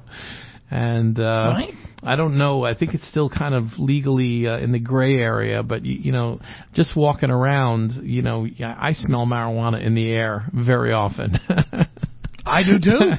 And right. I don't know. I think it's still kind of legally in the gray area. But, just walking around, I smell marijuana in the air very often. I do, too.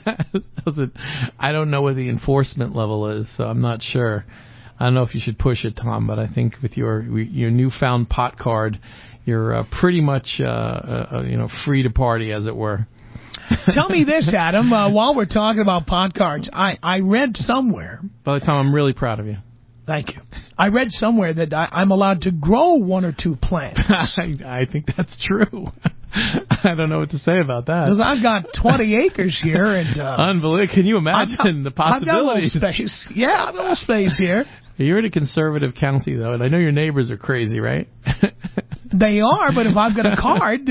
I don't know what the enforcement level is, so I'm not sure. I don't know if you should push it, Tom, but I think with your newfound pot card, you're pretty much free to party, as it were. Tell me this, Adam, while we're talking about pot cards, I read somewhere... By the time, I'm really proud of you. Thank you. I read somewhere that I'm allowed to grow one or two plants. I think that's true. I don't know what to say about that. Because I've got 20 acres here. And unbelievable. Can you imagine the possibilities? I've got a little space. Yeah, I've got a little space here. You're in a conservative county, though, and I know your neighbors are crazy, right? They are, but if I've got a card,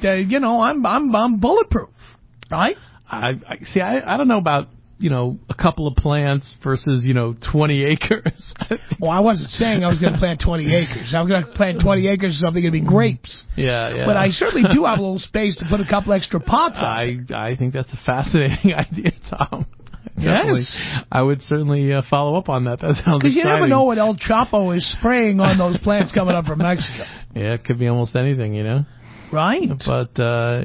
I'm bulletproof, right? I don't know about, a couple of plants versus, 20 acres. Well, I wasn't saying I was going to plant 20 acres. I was going to plant 20 acres of something going to be grapes. Yeah. But I certainly do have a little space to put a couple extra pots on. I think that's a fascinating idea, Tom. Yes. I would certainly follow up on that. That sounds exciting. Because you never know what El Chapo is spraying on those plants coming up from Mexico. Yeah, it could be almost anything, Right. But,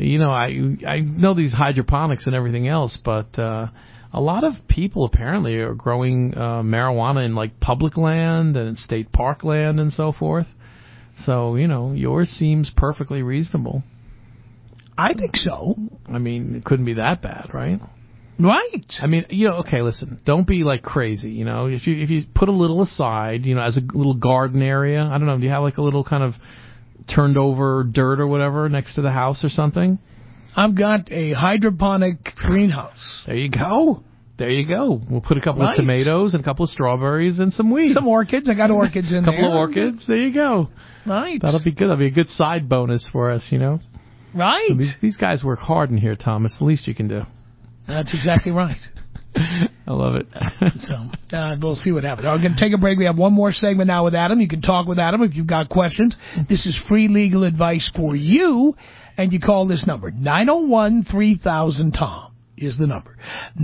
I know these hydroponics and everything else, but a lot of people apparently are growing marijuana in, like, public land and in state park land and so forth. So, yours seems perfectly reasonable. I think so. I mean, it couldn't be that bad, right? Right. I mean, okay, listen, don't be like crazy, if you put a little aside, as a little garden area, I don't know, do you have like a little kind of turned over dirt or whatever next to the house or something? I've got a hydroponic greenhouse. There you go. We'll put a couple of tomatoes and a couple of strawberries and some weeds. Some orchids. I got orchids in there. A couple of orchids. There you go. Right. That'll be good. That'll be a good side bonus for us, Right. So these guys work hard in here, Tom. It's the least you can do. That's exactly right. I love it. So we'll see what happens. We're going to take a break. We have one more segment now with Adam. You can talk with Adam if you've got questions. This is free legal advice for you. And you call this number. 901-3000-TOM is the number.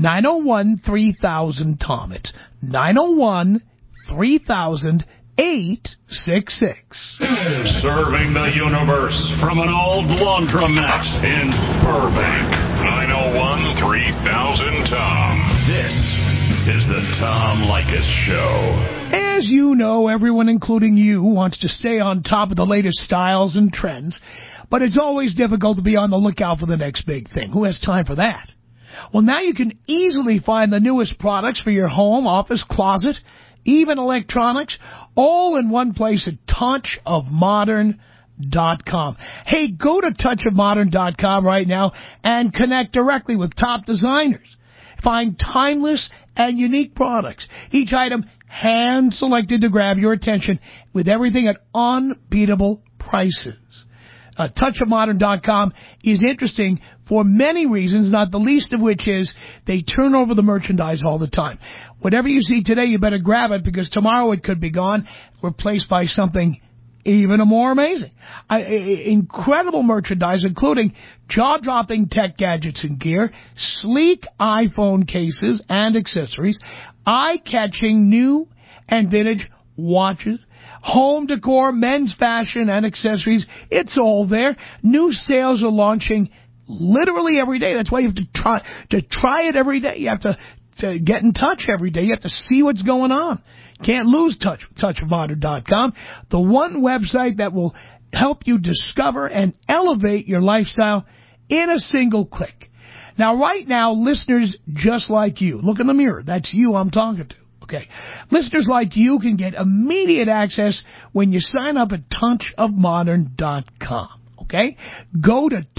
901-3000-TOM. It's 901-3000-866. Serving the universe from an old laundromat in Burbank. 901-3000-TOM. This is the Tom Leykis Show. As you know, everyone, including you, wants to stay on top of the latest styles and trends, but it's always difficult to be on the lookout for the next big thing. Who has time for that? Well, now you can easily find the newest products for your home, office, closet, even electronics, all in one place at touchofmodern.com. Hey, go to touchofmodern.com right now and connect directly with top designers. Find timeless and unique products. Each item hand-selected to grab your attention with everything at unbeatable prices. Touchofmodern.com is interesting for many reasons, not the least of which is they turn over the merchandise all the time. Whatever you see today, you better grab it because tomorrow it could be gone, replaced by something even more amazing. Incredible merchandise, including jaw-dropping tech gadgets and gear, sleek iPhone cases and accessories, eye-catching new and vintage watches, home decor, men's fashion, and accessories. It's all there. New sales are launching literally every day. That's why you have to try it every day. You have to get in touch every day. You have to see what's going on. Can't lose touch with touchofmodern.com, the one website that will help you discover and elevate your lifestyle in a single click. Now, right now, listeners just like you, look in the mirror. That's you I'm talking to. Okay. Listeners like you can get immediate access when you sign up at touchofmodern.com. Okay? Go to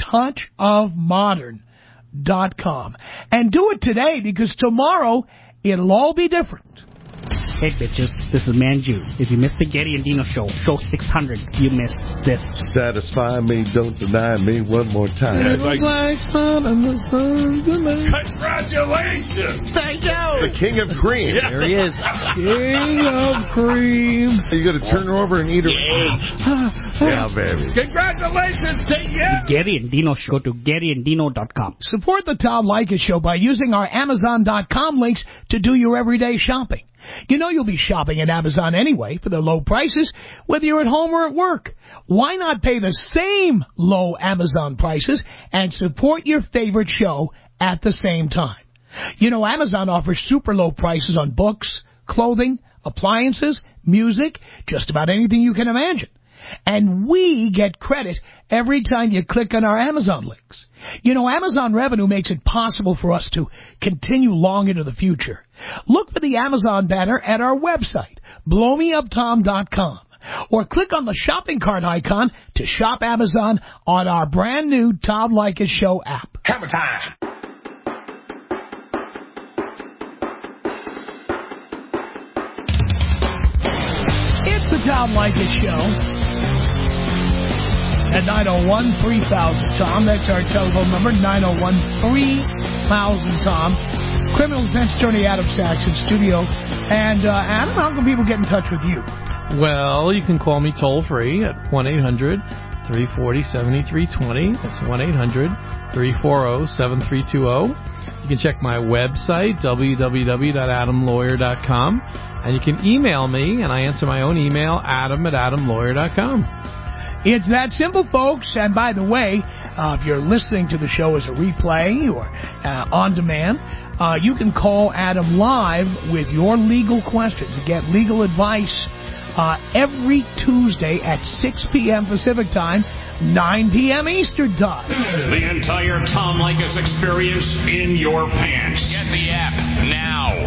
touchofmodern.com and do it today, because tomorrow it'll all be different. Hey bitches, this is Manju. If you missed the Getty and Dino show 600, you missed this. Satisfy me, don't deny me one more time. Congratulations! Thank you! The king of cream. Yeah. There he is. King of cream. You got to turn her over and eat her. Yeah, baby. Congratulations to you! The Getty and Dino show. Go to GettyandDino.com. Support the Tom Leykis Show by using our Amazon.com links to do your everyday shopping. You know you'll be shopping at Amazon anyway for the low prices, whether you're at home or at work. Why not pay the same low Amazon prices and support your favorite show at the same time? You know, Amazon offers super low prices on books, clothing, appliances, music, just about anything you can imagine. And we get credit every time you click on our Amazon links. You know, Amazon revenue makes it possible for us to continue long into the future. Look for the Amazon banner at our website, blowmeuptom.com, or click on the shopping cart icon to shop Amazon on our brand new Tom Leykis Show app. Hammer time! It's the Tom Leykis Show. At 901-3000-TOM. That's our telephone number, 901-3000-TOM. Criminal Defense Attorney Adam Sachs in studio. And, Adam, how can people get in touch with you? Well, you can call me toll-free at 1-800-340-7320. That's 1-800-340-7320. You can check my website, www.adamlawyer.com. And you can email me, and I answer my own email, adam@adamlawyer.com. It's that simple, folks. And by the way, if you're listening to the show as a replay or on demand, you can call Adam live with your legal questions and get legal advice every Tuesday at 6 p.m. Pacific Time, 9 p.m. Eastern Time. The entire Tom Leykis experience in your pants. Get the app now.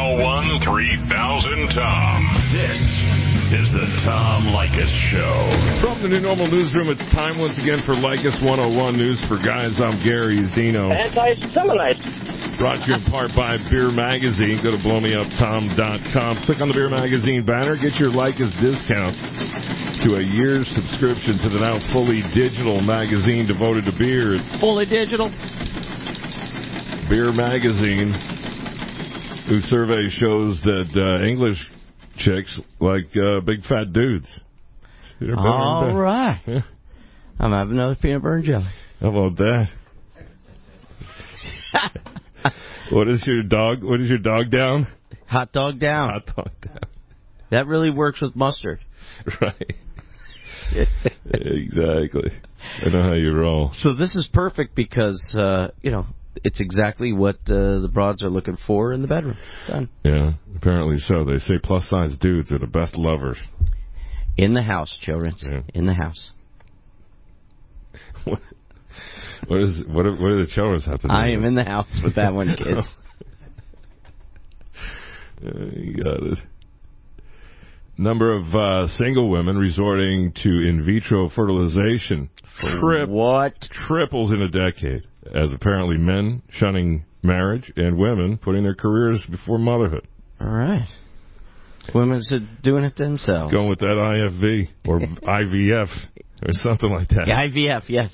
901-3000-TOM. This is the Tom Leykis Show. From the New Normal Newsroom, it's time once again for Leykis 101 News for Guys. I'm Gary Dino. Anti-Semite. Brought to you in part by Beer Magazine. Go to blowmeuptom.com. Click on the Beer Magazine banner. Get your Leykis discount to a year's subscription to the now fully digital magazine devoted to beer. It's Fully digital. Beer Magazine, whose survey shows that English chicks like big fat dudes. All right. Yeah. I'm having another peanut butter and jelly. How about that? What is your dog down? Hot dog down. Hot dog down. That really works with mustard. Right. Exactly. I know how you roll. So this is perfect because, it's exactly what the broads are looking for in the bedroom. Done. Yeah, apparently so. They say plus-size dudes are the best lovers. In the house, children. Yeah. In the house. What do the children have to do? I am in the house with that one, kids. You got it. Number of single women resorting to in vitro fertilization triples in a decade, as apparently men shunning marriage and women putting their careers before motherhood. All right. Women are doing it themselves. Going with that IFV or IVF or something like that. Yeah, IVF, yes.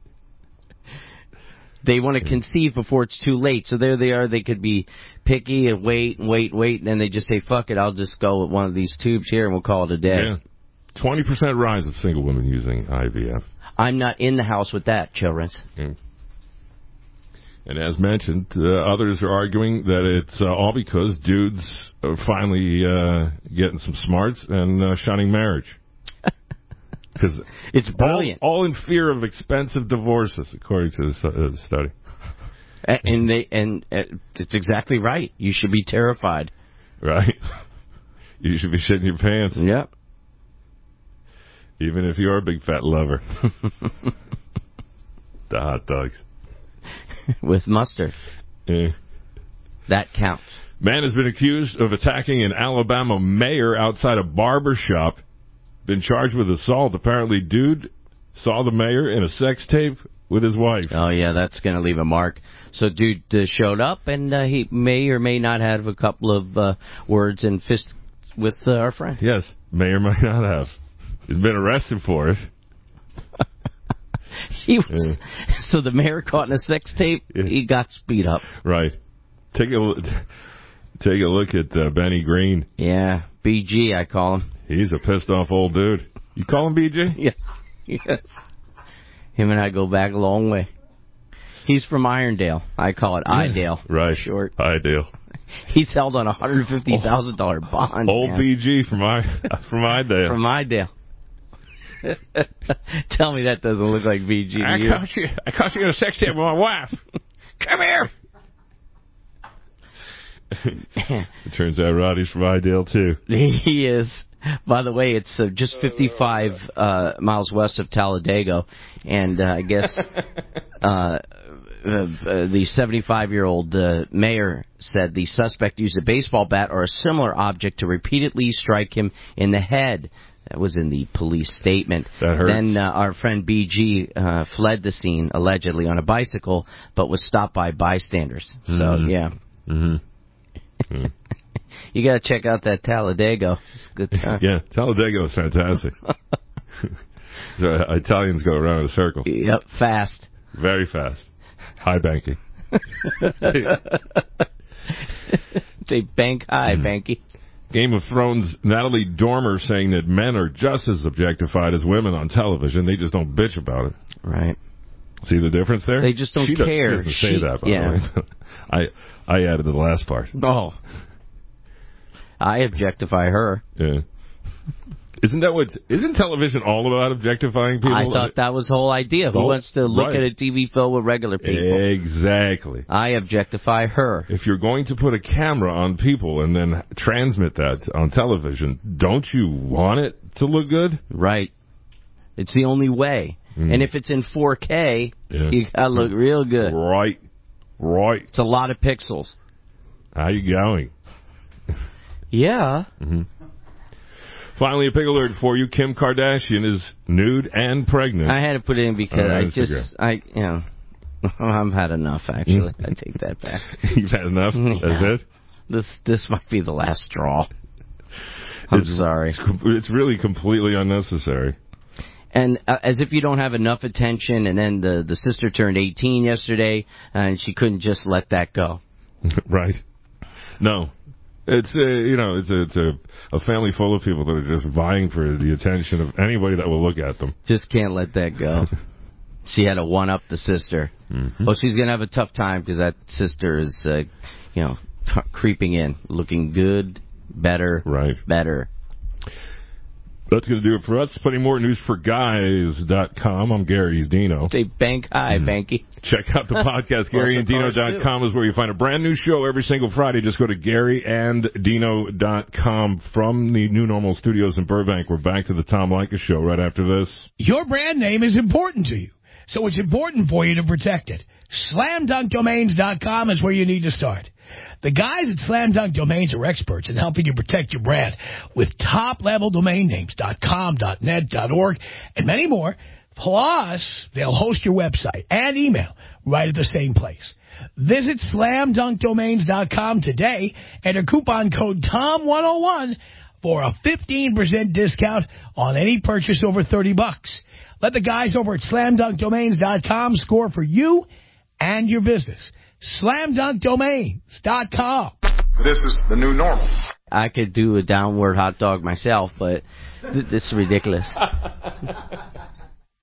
They want to conceive before it's too late. So there they are. They could be picky and wait, and then they just say, fuck it, I'll just go with one of these tubes here and we'll call it a day. Yeah. 20% rise of single women using IVF. I'm not in the house with that, children. Mm. And as mentioned, others are arguing that it's all because dudes are finally getting some smarts and shunning marriage. Because it's brilliant. All in fear of expensive divorces, according to the study. And it's exactly right. You should be terrified. Right. You should be shitting your pants. Yep. Even if you're a big fat lover. The hot dogs. with mustard. That counts. Man has been accused of attacking an Alabama mayor outside a barber shop. Been charged with assault. Apparently, dude saw the mayor in a sex tape with his wife. Oh, yeah, that's going to leave a mark. So dude showed up, and he may or may not have a couple of words and fists with our friend. Yes, may or may not have. He's been arrested for it. He was so the mayor caught in a sex tape. He got speed up. Right. Take a look at Benny Green. Yeah, BG, I call him. He's a pissed off old dude. You call him BG? Yeah. Yes. Him and I go back a long way. He's from Irondale. I call it Idale. Right. Short. Idale. He's held on a $150,000 bond. Old man. BG from Idale. From Idale. Tell me that doesn't look like BG to you. I caught you in a sex tape with my wife. Come here. It turns out Roddy's from Idale, too. He is. By the way, it's just 55 miles west of Talladega, and I guess the 75-year-old mayor said the suspect used a baseball bat or a similar object to repeatedly strike him in the head. That was in the police statement. That hurts. Then our friend BG fled the scene, allegedly, on a bicycle, but was stopped by bystanders. So, yeah. Mm-hmm. You got to check out that Talladega. It's a good time. Yeah, Talladega is fantastic. So, Italians go around in a circle. Yep, fast. Very fast. High banking. They bank high, banky. Game of Thrones, Natalie Dormer saying that men are just as objectified as women on television. They just don't bitch about it. Right. See the difference there? They just don't care. She doesn't say that, by the way. I added the last part. Oh. I objectify her. Yeah. Isn't television all about objectifying people? I thought that was the whole idea. Who wants to look at a TV filled with regular people? Exactly. I objectify her. If you're going to put a camera on people and then transmit that on television, don't you want it to look good? Right. It's the only way. And if it's in 4K, you gotta look real good. Right. It's a lot of pixels. How you going? Yeah. Mm-hmm. Finally, a big alert for you. Kim Kardashian is nude and pregnant. I had to put it in because I've had enough, actually. I take that back. You've had enough? Yeah. That's it? This might be the last straw. I'm sorry. It's really completely unnecessary. And as if you don't have enough attention, and then the sister turned 18 yesterday, and she couldn't just let that go. Right. No. It's it's a family full of people that are just vying for the attention of anybody that will look at them. Just can't let that go. She had to one-up the sister. Mm-hmm. Well, she's going to have a tough time because that sister is, creeping in, looking good, better, better. That's going to do it for us. Plenty more news for guys.com. I'm Gary Dino. Say bank high, Banky. Check out the podcast. GaryandDino.com is where you find a brand new show every single Friday. Just go to GaryandDino.com. From the New Normal Studios in Burbank, we're back to the Tom Leykis Show right after this. Your brand name is important to you, so it's important for you to protect it. SlamDunkDomains.com is where you need to start. The guys at Slam Dunk Domains are experts in helping you protect your brand with top-level domain names, .com, .net, .org, and many more. Plus, they'll host your website and email right at the same place. Visit SlamDunkDomains.com today, enter coupon code TOM101 for a 15% discount on any purchase over $30. Let the guys over at SlamDunkDomains.com score for you and your business. SlamDunkDomains.com. This is the new normal. I could do a downward hot dog myself, but this is ridiculous.